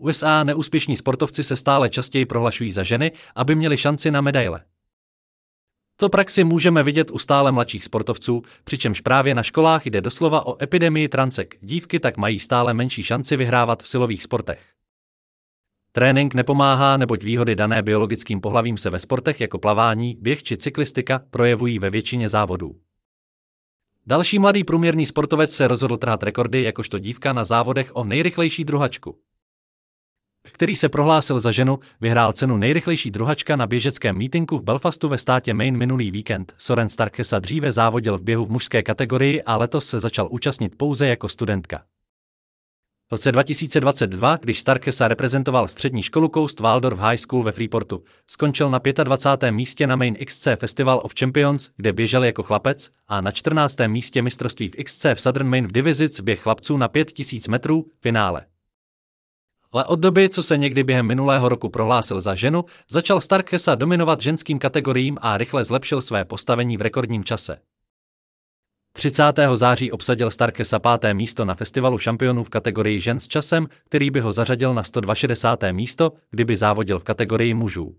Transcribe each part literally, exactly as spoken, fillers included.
U S A neúspěšní sportovci se stále častěji prohlašují za ženy, aby měli šanci na medaile. To praxi můžeme vidět u stále mladších sportovců, přičemž právě na školách jde doslova o epidemii transek, dívky tak mají stále menší šanci vyhrávat v silových sportech. Trénink nepomáhá, neboť výhody dané biologickým pohlavím se ve sportech jako plavání, běh či cyklistika projevují ve většině závodů. Další mladý průměrný sportovec se rozhodl trhat rekordy jakožto dívka na závodech o nejrychlejší druhačku. Který se prohlásil za ženu, vyhrál cenu nejrychlejší druhačka na běžeckém mítinku v Belfastu ve státě Maine minulý víkend. Soren Starkesa dříve závodil v běhu v mužské kategorii a letos se začal účastnit pouze jako studentka. V roce dva tisíce dvacet dva, když Starkesa reprezentoval střední školu Coast Waldorf High School ve Freeportu, skončil na dvacátém pátém místě na Maine X C Festival of Champions, kde běžel jako chlapec, a na čtrnáctém místě mistrovství v X C v Southern Maine v Divizic běh chlapců na pět tisíc metrů finále. Ale od doby, co se někdy během minulého roku prohlásil za ženu, začal Starkesa dominovat ženským kategoriím a rychle zlepšil své postavení v rekordním čase. třicátého září obsadil Starkesa páté místo na festivalu šampionů v kategorii žen s časem, který by ho zařadil na sto šedesáté místo, kdyby závodil v kategorii mužů.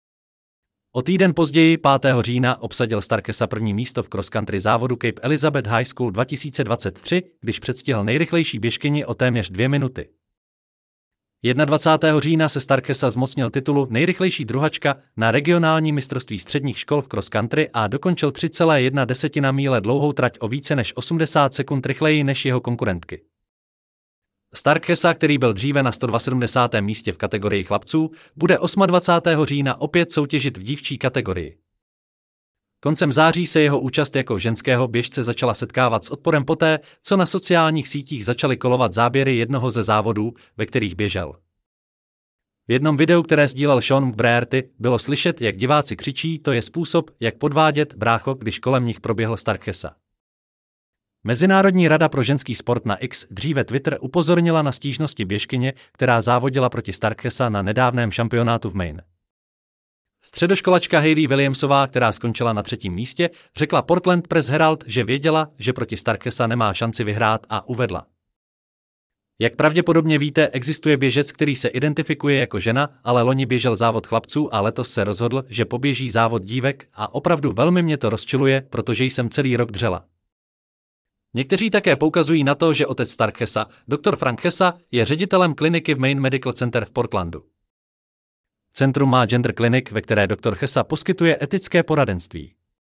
O týden později, pátého října, obsadil Starkesa první místo v cross-country závodu Cape Elizabeth High School dva tisíce dvacet tři, když předstihl nejrychlejší běžkyni o téměř dvě minuty. dvacátého prvního října se Starkesa zmocnil titulu nejrychlejší druhačka na regionální mistrovství středních škol v cross-country a dokončil tři celé jedna desetina míle dlouhou trať o více než osmdesát sekund rychleji než jeho konkurentky. Starkesa, který byl dříve na sto sedmdesátém místě v kategorii chlapců, bude dvacátého osmého října opět soutěžit v dívčí kategorii. Koncem září se jeho účast jako ženského běžce začala setkávat s odporem poté, co na sociálních sítích začaly kolovat záběry jednoho ze závodů, ve kterých běžel. V jednom videu, které sdílel Sean McBraerty, bylo slyšet, jak diváci křičí: "To je způsob, jak podvádět, brácho", když kolem nich proběhl Starkesa. Mezinárodní rada pro ženský sport na X, dříve Twitter, upozornila na stížnosti běžkyně, která závodila proti Starkesa na nedávném šampionátu v Maine. Středoškolačka Hayley Williamsová, která skončila na třetím místě, řekla Portland Press Herald, že věděla, že proti Starkesa nemá šanci vyhrát, a uvedla: "Jak pravděpodobně víte, existuje běžec, který se identifikuje jako žena, ale loni běžel závod chlapců a letos se rozhodl, že poběží závod dívek, a opravdu velmi mě to rozčiluje, protože jsem celý rok dřela." Někteří také poukazují na to, že otec Starkesa, doktor Frank Hessa, je ředitelem kliniky v Maine Medical Center v Portlandu. Centrum má gender clinic, ve které doktor Hessa poskytuje etické poradenství.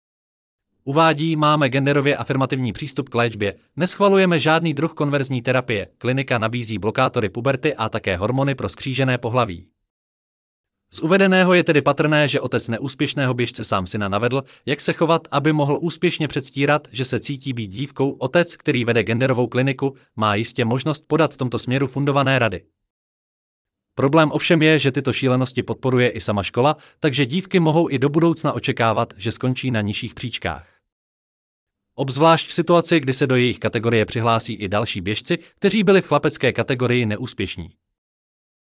Uvádí: "Máme genderově afirmativní přístup k léčbě, neschvalujeme žádný druh konverzní terapie, klinika nabízí blokátory puberty a také hormony pro skřížené pohlaví." Z uvedeného je tedy patrné, že otec neúspěšného běžce sám syna navedl, jak se chovat, aby mohl úspěšně předstírat, že se cítí být dívkou. Otec, který vede genderovou kliniku, má jistě možnost podat v tomto směru fundované rady. Problém ovšem je, že tyto šílenosti podporuje i sama škola, takže dívky mohou i do budoucna očekávat, že skončí na nižších příčkách. Obzvlášť v situaci, kdy se do jejich kategorie přihlásí i další běžci, kteří byli v chlapecké kategorii neúspěšní.